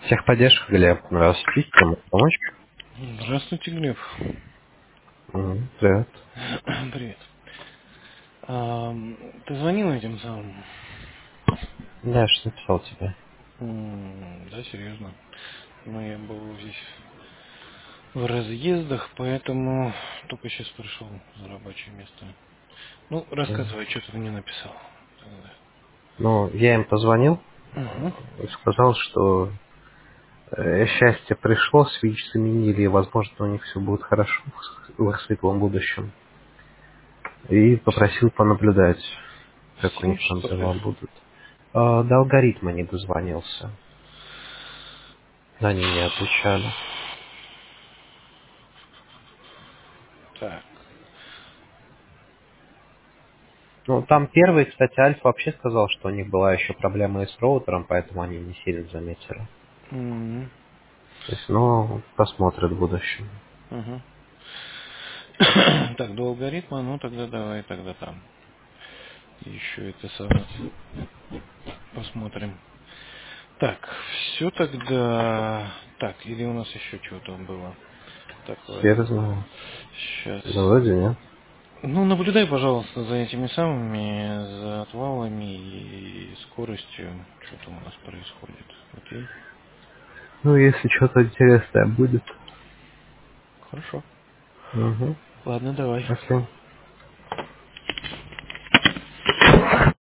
Техподдержка, Глеб. Здравствуйте. Чем могу помочь? Здравствуйте, Глеб. Привет. Привет. Ты звонил этим самым? Да, я же написал тебе. Да, серьезно. Но я был здесь в разъездах, поэтому только сейчас пришел за рабочее место. Ну, рассказывай, что ты мне написал. Ну, я им позвонил Угу. и сказал, что счастье пришло, свич заменили, и, возможно, у них все будет хорошо в их светлом будущем. И попросил понаблюдать, как у Всем, них там что ли? дела будут. До алгоритма не дозвонился. Они не отвечали. Так. Ну, там первый, кстати, Альфа вообще сказал, что у них была еще проблема и с роутером, поэтому они не сильно заметили. М, То есть, ну, посмотрят в будущем. Угу. Так, до алгоритма, ну тогда давай тогда там. Еще это самое. Посмотрим. Так, все тогда. Так, или у нас еще что-то было? Так, ладно. Серьезно? Сейчас. Да вроде нет. Ну, наблюдай, пожалуйста, за этими самыми, за отвалами и скоростью. Что там у нас происходит. Окей? Ну, если что-то интересное будет. Хорошо. Угу. Ладно, давай. Окей.